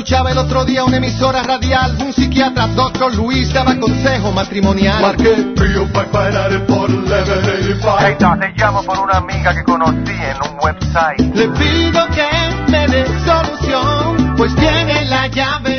escuchaba el otro día una emisora radial. Un psiquiatra, doctor Luis, daba consejo matrimonial. Marqué Trio para por 1185. Hey, te llamo por una amiga que conocí en un website. Le pido que me dé solución, pues tiene la llave